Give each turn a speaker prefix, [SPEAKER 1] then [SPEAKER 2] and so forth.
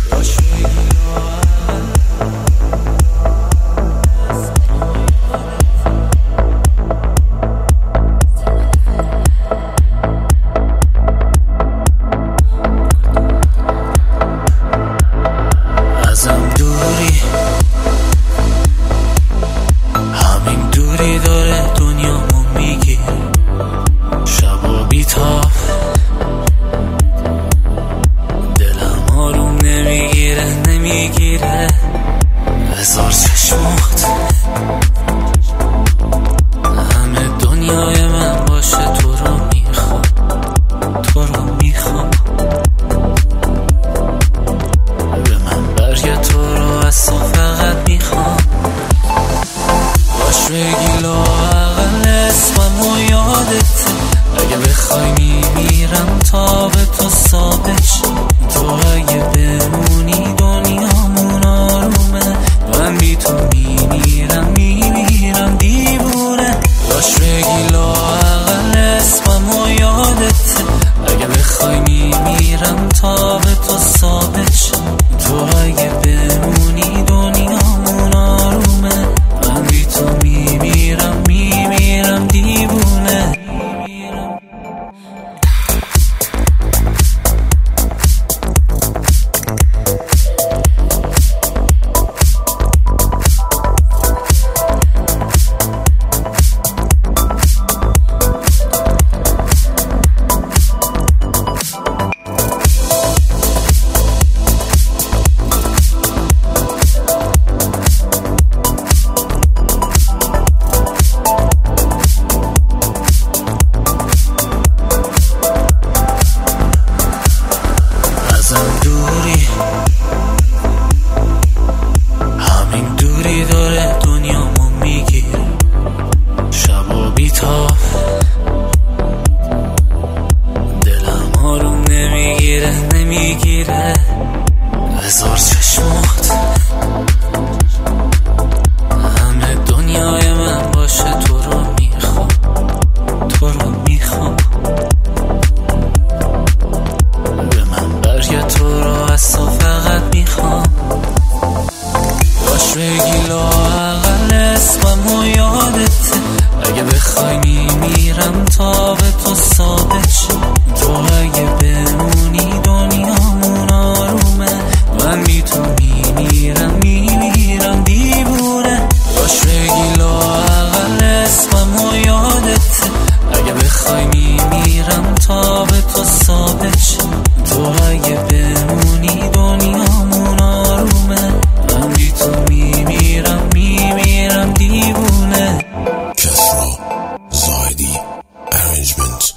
[SPEAKER 1] همین دوری داره دنیامو میگیره، شب و بیتاب دلم آروم نمیگیره هزار چشمات همه دنیای من باشه، تو رو میخوام به من برگه، تو رو از تو فقط میخوام. باش بگی لااقل اسمم و یادته، اگه بخوای میمیرم تا به تو ثابت شه. تو اگه بمونی دنیامون آرومه، من بی تو میمیرم دیوونه. باش بگی لااقل اسمم و یادته، اگه بخوای میمیرم تا به تو ثابت شه. تو اگه بمونی دنیامون آرومه، من بی تو میمیرم دیوونه. همین دوری داره دنیامو میگیره، شب و بیتاب دلم آروم نمیگیره هزار چشمات همه دنیای من باشه، تو رو میخوام به من برگه، تو رو از تو فقط میخوام. باش بگی لااقل اسمم و یادته، اگه بخوای میمیرم تا به تو ثابت شه. تو اگه بمونی دنیامون آرومه، من بی تو میمیرم دیوونه. باش بگی لااقل اسمم و یادته، اگه بخوای میمیرم تا به تو ثابت شه. تو اگه بمونی دنیامون آرومه، من بی تو میمیرم دیوونه.
[SPEAKER 2] Kesra Zahidi Arrangement.